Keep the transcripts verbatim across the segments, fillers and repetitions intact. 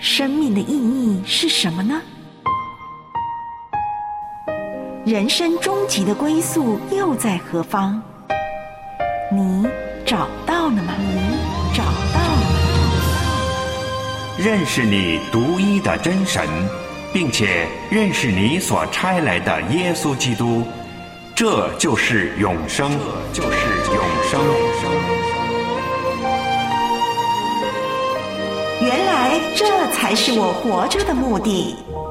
生命的意义是什么呢？人生终极的归宿又在何方？你找到了吗？你找到了吗？ 认识你独一的真神，并且认识你所差来的耶稣基督，这就是永生，这就是永生。 原来这才是我活着的目的。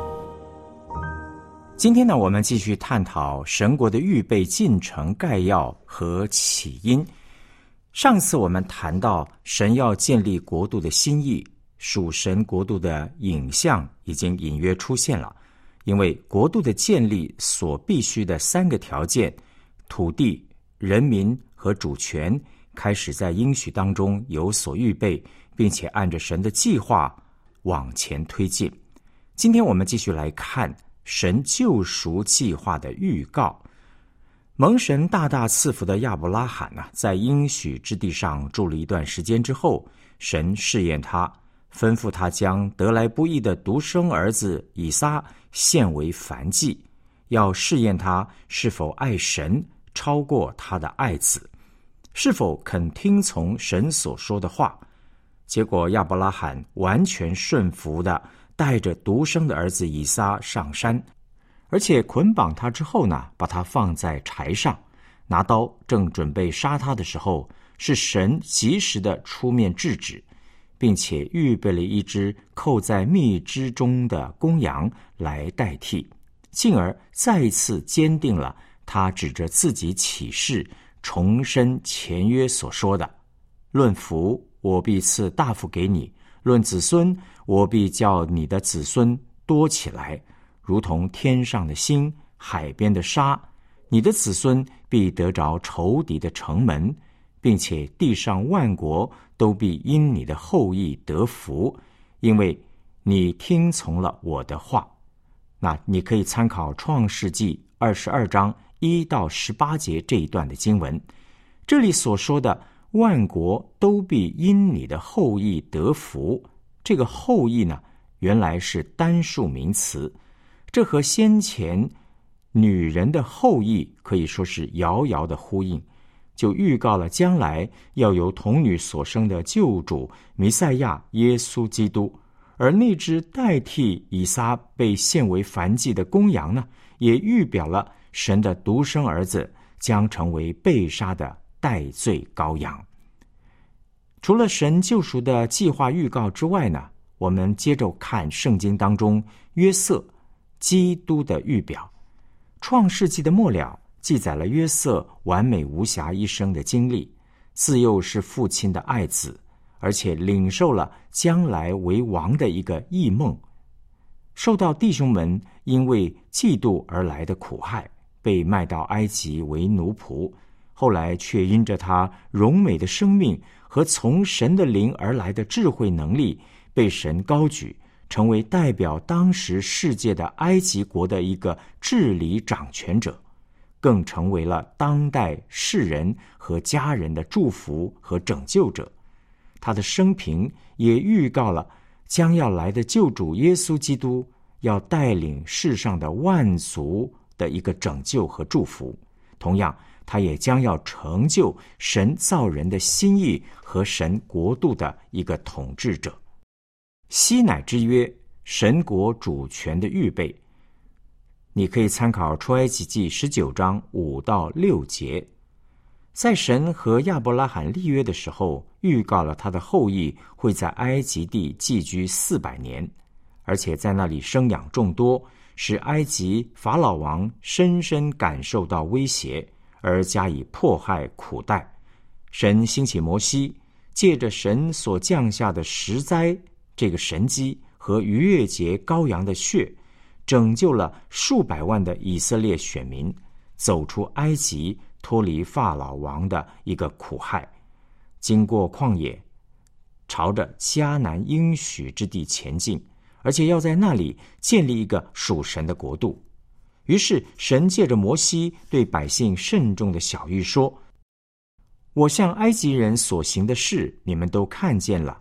今天呢，我们继续探讨神国的预备进程概要和起因。上次我们谈到神要建立国度的心意，属神国度的影像已经隐约出现了。因为国度的建立所必须的三个条件，土地、人民和主权，开始在应许当中有所预备，并且按着神的计划往前推进。今天我们继续来看神救赎计划的预告。蒙神大大赐福的亚伯拉罕呢、啊，在应许之地上住了一段时间之后，神试验他，吩咐他将得来不易的独生儿子以撒献为燔祭，要试验他是否爱神超过他的爱子，是否肯听从神所说的话。结果亚伯拉罕完全顺服的带着独生的儿子以撒上山，而且捆绑他之后呢，把他放在柴上，拿刀正准备杀他的时候，是神及时的出面制止，并且预备了一只扣在蜜汁中的公羊来代替，进而再一次坚定了他指着自己起誓重申前约所说的：论福，我必赐大福给你；论子孙，我必叫你的子孙多起来，如同天上的星，海边的沙。你的子孙必得着仇敌的城门，并且地上万国都必因你的后裔得福，因为你听从了我的话。那你可以参考创世纪二十二章一到十八节这一段的经文。这里所说的万国都必因你的后裔得福，这个后裔呢，原来是单数名词，这和先前女人的后裔可以说是遥遥的呼应，就预告了将来要由童女所生的救主弥赛亚耶稣基督。而那只代替以撒被献为燔祭的公羊呢，也预表了神的独生儿子将成为被杀的代罪羔羊。除了神救赎的计划预告之外呢，我们接着看圣经当中约瑟基督的预表。创世纪的末了记载了约瑟完美无瑕一生的经历，自幼是父亲的爱子，而且领受了将来为王的一个异梦，受到弟兄们因为嫉妒而来的苦害，被卖到埃及为奴仆，后来却因着他荣美的生命和从神的灵而来的智慧能力，被神高举，成为代表当时世界的埃及国的一个治理掌权者，更成为了当代世人和家人的祝福和拯救者。他的生平也预告了将要来的救主耶稣基督要带领世上的万族的一个拯救和祝福。同样，他也将要成就神造人的心意和神国度的一个统治者。西乃之约，神国主权的预备，你可以参考出埃及记十九章五到六节。在神和亚伯拉罕立约的时候，预告了他的后裔会在埃及地寄居四百年，而且在那里生养众多，使埃及法老王深深感受到威胁，而加以迫害苦待。神兴起摩西，借着神所降下的十灾这个神迹和逾越节羔羊的血，拯救了数百万的以色列选民，走出埃及，脱离法老王的一个苦害，经过旷野，朝着迦南应许之地前进，而且要在那里建立一个属神的国度。于是神借着摩西对百姓慎重的晓谕说：我向埃及人所行的事你们都看见了，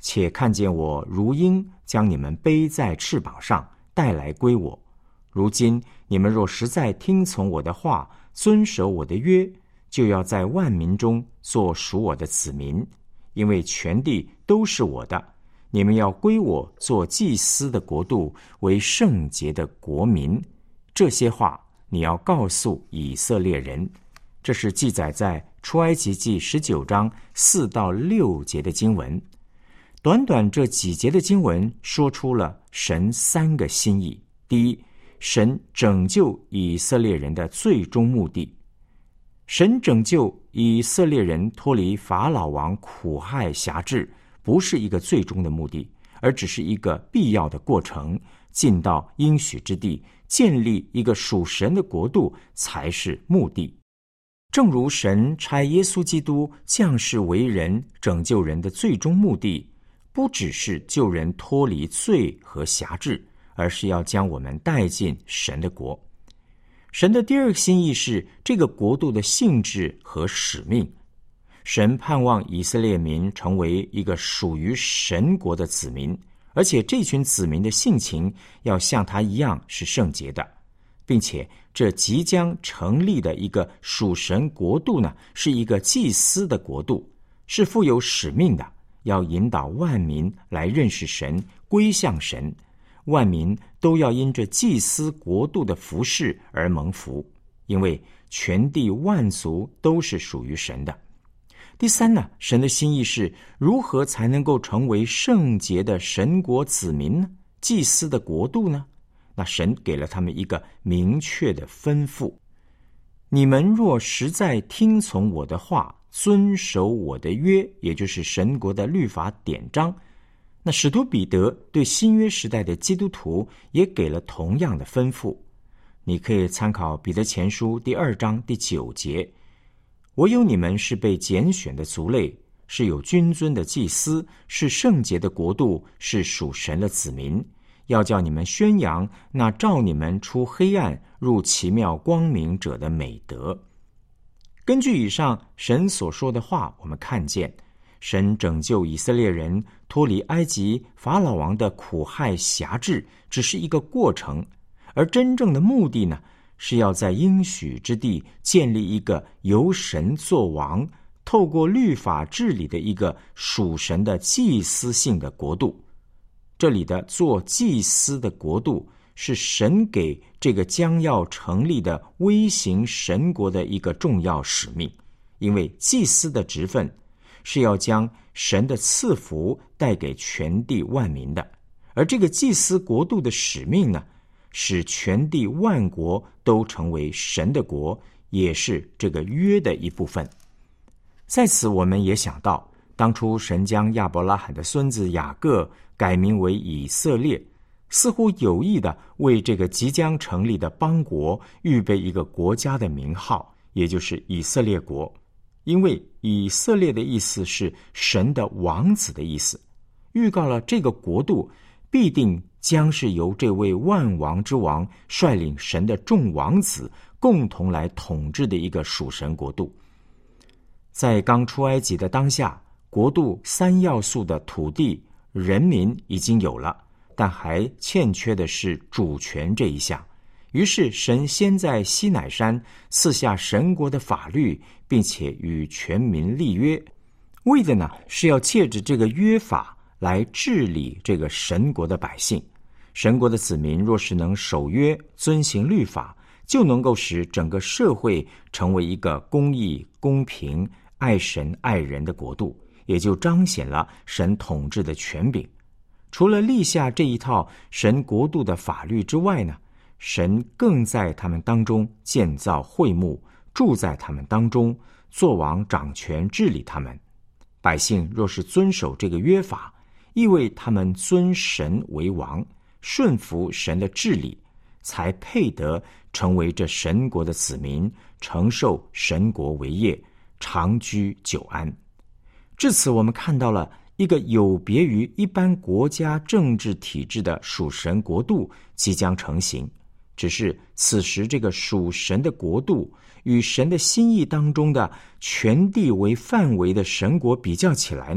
且看见我如鹰将你们背在翅膀上，带来归我。如今你们若实在听从我的话，遵守我的约，就要在万民中做属我的子民，因为全地都是我的。你们要归我做祭司的国度，为圣洁的国民。这些话你要告诉以色列人。这是记载在出埃及记十九章四到六节的经文。短短这几节的经文说出了神三个心意。第一，神拯救以色列人的最终目的。神拯救以色列人脱离法老王苦害辖制，不是一个最终的目的，而只是一个必要的过程。进到应许之地，建立一个属神的国度才是目的。正如神差耶稣基督降世为人，拯救人的最终目的，不只是救人脱离罪和辖制，而是要将我们带进神的国。神的第二个心意是这个国度的性质和使命。神盼望以色列民成为一个属于神国的子民，而且这群子民的性情要像他一样是圣洁的，并且这即将成立的一个属神国度呢，是一个祭司的国度，是富有使命的，要引导万民来认识神，归向神。万民都要因这祭司国度的服事而蒙福，因为全地万族都是属于神的。第三呢，神的心意是如何才能够成为圣洁的神国子民呢？祭司的国度呢？那神给了他们一个明确的吩咐：你们若实在听从我的话，遵守我的约，也就是神国的律法典章。那使徒彼得对新约时代的基督徒也给了同样的吩咐。你可以参考彼得前书第二章第九节：唯有你们是被拣选的族类，是有君尊的祭司，是圣洁的国度，是属神的子民，要叫你们宣扬那召你们出黑暗入奇妙光明者的美德。根据以上神所说的话，我们看见神拯救以色列人脱离埃及法老王的苦害辖制只是一个过程，而真正的目的呢，是要在应许之地建立一个由神作王，透过律法治理的一个属神的祭司性的国度。这里的做祭司的国度是神给这个将要成立的微型神国的一个重要使命，因为祭司的职分是要将神的赐福带给全地万民的，而这个祭司国度的使命呢，使全地万国都成为神的国，也是这个约的一部分。在此我们也想到，当初神将亚伯拉罕的孙子雅各改名为以色列，似乎有意的为这个即将成立的邦国预备一个国家的名号，也就是以色列国。因为以色列的意思是神的王子的意思，预告了这个国度必定将是由这位万王之王率领神的众王子共同来统治的一个属神国度。在刚出埃及的当下，国度三要素的土地、人民已经有了，但还欠缺的是主权这一项。于是神先在西乃山赐下神国的法律，并且与全民立约，为的呢是要借着这个约法来治理这个神国的百姓。神国的子民若是能守约、遵行律法，就能够使整个社会成为一个公义、公平、爱神爱人的国度，也就彰显了神统治的权柄。除了立下这一套神国度的法律之外呢，神更在他们当中建造会幕，住在他们当中，作王掌权治理他们。百姓若是遵守这个约法，意味他们尊神为王，顺服神的治理，才配得成为这神国的子民，承受神国为业，长居久安。至此我们看到了一个有别于一般国家政治体制的属神国度即将成型。只是此时这个属神的国度与神的心意当中的全地为范围的神国比较起来呢，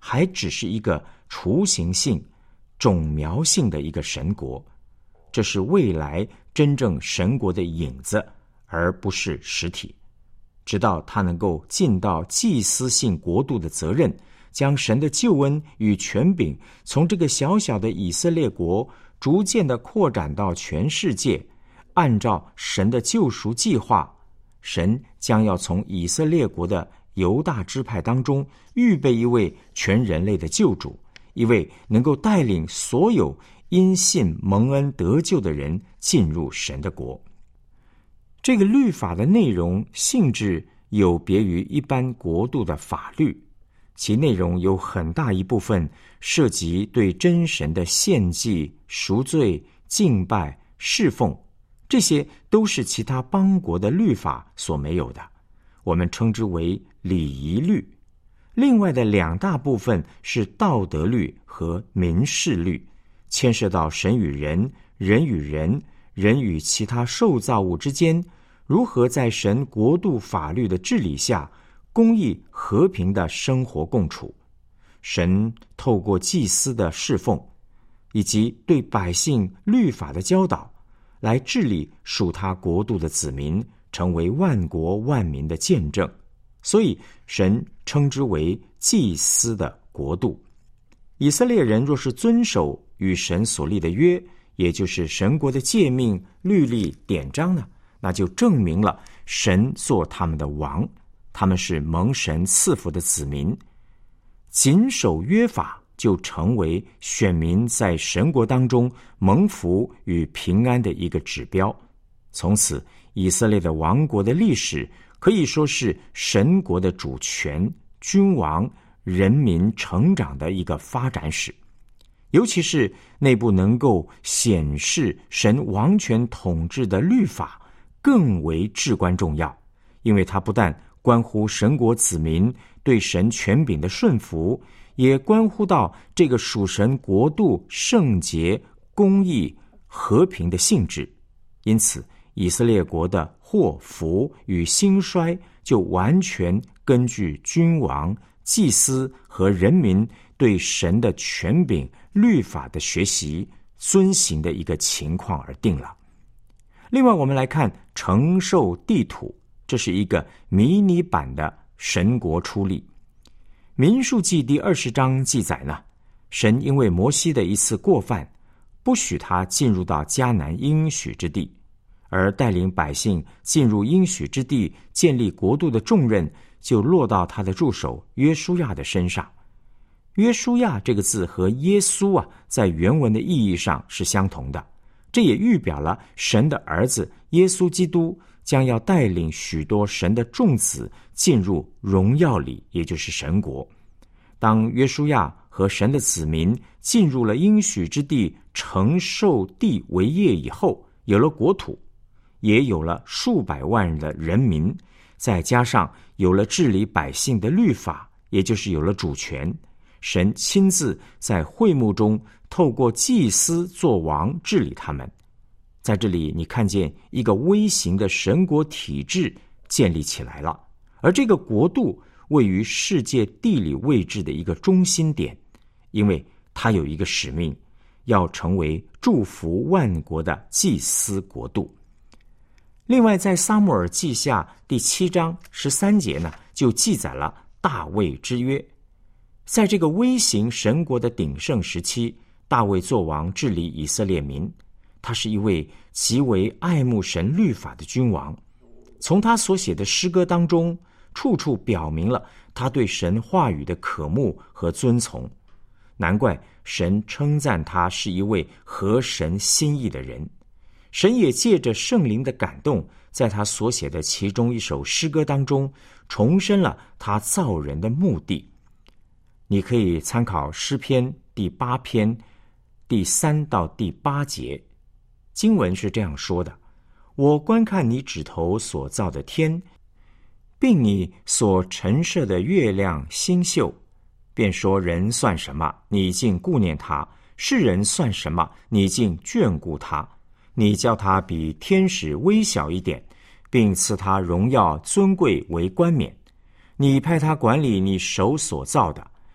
还只是一个雏形性、种苗性的一个神国，这是未来真正神国的影子，而不是实体。直到他能够尽到祭司性国度的责任，将神的救恩与权柄从这个小小的以色列国逐渐的扩展到全世界，按照神的救赎计划，神将要从以色列国的犹大支派当中预备一位全人类的救主，一位能够带领所有因信蒙恩得救的人进入神的国。这个律法的内容性质有别于一般国度的法律，其内容有很大一部分涉及对真神的献祭、赎罪、敬拜、侍奉，这些都是其他邦国的律法所没有的，我们称之为礼仪律。另外的两大部分是道德律和民事律，牵涉到神与人、人与人、人与其他受造物之间如何在神国度法律的治理下公义和平的生活共处。神透过祭司的侍奉以及对百姓律法的教导，来治理属他国度的子民，成为万国万民的见证。所以神称之为祭司的国度。以色列人若是遵守与神所立的约，也就是神国的诫命、律例、典章呢，那就证明了神做他们的王，他们是蒙神赐福的子民。谨守约法就成为选民在神国当中蒙福与平安的一个指标。从此以色列的王国的历史可以说是神国的主权、君王、人民成长的一个发展史。尤其是那部能够显示神王权统治的律法更为至关重要，因为它不但关乎神国子民对神权柄的顺服，也关乎到这个属神国度圣洁、公义、和平的性质。因此以色列国的祸福与兴衰就完全根据君王、祭司和人民对神的权柄、律法的学习、遵行的一个情况而定了。另外我们来看承受地土，这是一个迷你版的神国出力。民数记第二十章记载呢，神因为摩西的一次过犯，不许他进入到迦南应许之地，而带领百姓进入应许之地建立国度的重任就落到他的助手约书亚的身上。约书亚这个字和耶稣啊，在原文的意义上是相同的，这也预表了神的儿子耶稣基督将要带领许多神的众子进入荣耀里，也就是神国。当约书亚和神的子民进入了应许之地，承受地为业以后，有了国土，也有了数百万人的人民，再加上有了治理百姓的律法，也就是有了主权。神亲自在会幕中透过祭司做王治理他们。在这里你看见一个微型的神国体制建立起来了，而这个国度位于世界地理位置的一个中心点，因为它有一个使命，要成为祝福万国的祭司国度。另外在撒母耳记下第七章十三节呢，就记载了大卫之约。在这个微型神国的鼎盛时期，大卫作王治理以色列民，他是一位极为爱慕神律法的君王。从他所写的诗歌当中，处处表明了他对神话语的渴慕和遵从。难怪神称赞他是一位合神心意的人。神也借着圣灵的感动，在他所写的其中一首诗歌当中，重申了他造人的目的。你可以参考诗篇第八篇第三到第八节，经文是这样说的：我观看你指头所造的天，并你所陈设的月亮星宿，便说人算什么，你竟顾念他；世人算什么，你竟眷顾他。你叫他比天使微小一点，并赐他荣耀尊贵为冠冕。你派他管理你手所造的，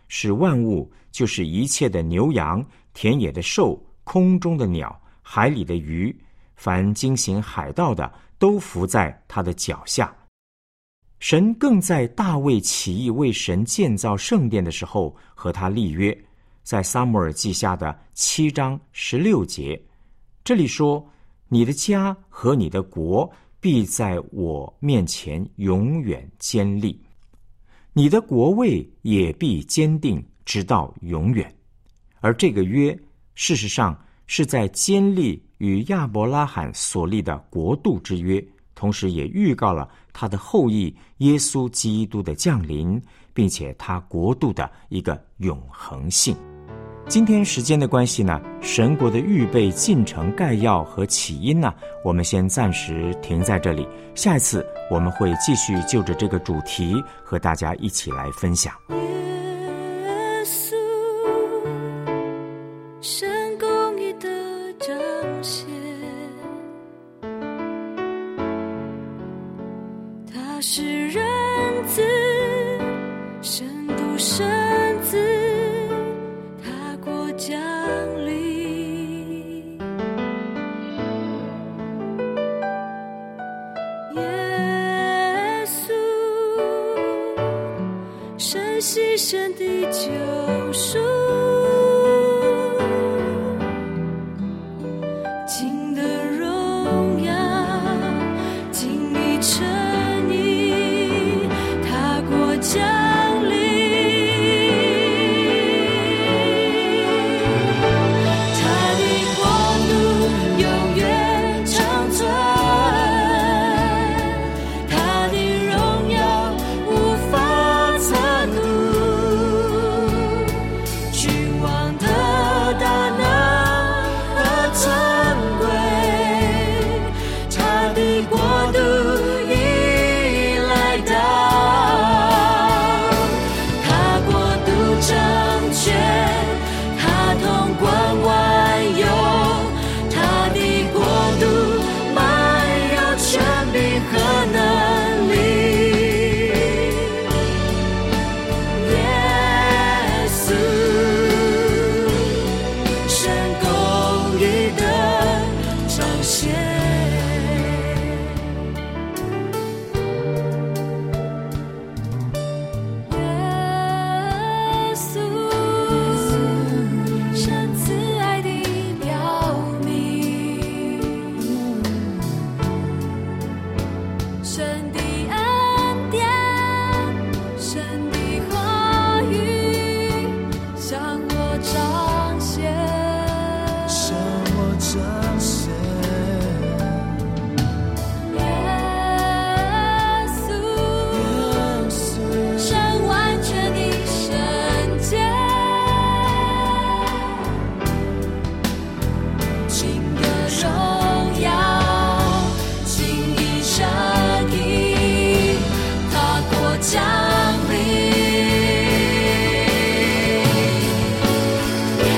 使万物，就是一切的牛羊、田野的兽、空中的鸟、海里的鱼，凡经行海道的，都伏在他的脚下。神更在大卫起义为神建造圣殿的时候和他立约，在撒母耳记下的七章十六节，这里说：你的家和你的国必在我面前永远坚立，你的国位也必坚定直到永远。而这个约事实上是在坚立与亚伯拉罕所立的国度之约，同时也预告了他的后裔耶稣基督的降临，并且他国度的一个永恒性。今天时间的关系呢，神国的预备进程概要和起因呢，我们先暂时停在这里。下一次我们会继续就着这个主题和大家一起来分享。 耶稣，神公义的彰显，他是人子，神独生子，降临，耶稣，神牺牲的救赎，尽的荣耀，尽你诚意，他国降临。降临。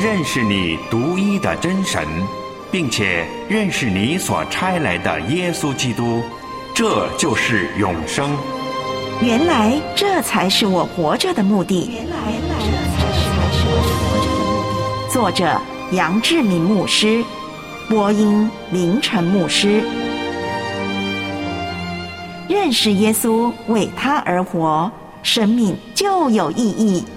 认识你独一的真神，并且认识你所差来的耶稣基督，这就是永生。 原来这才是我活着的目的。原来这才是我活着的目的。作者杨志明牧师，播音林晨牧师。认识耶稣，为他而活，生命就有意义。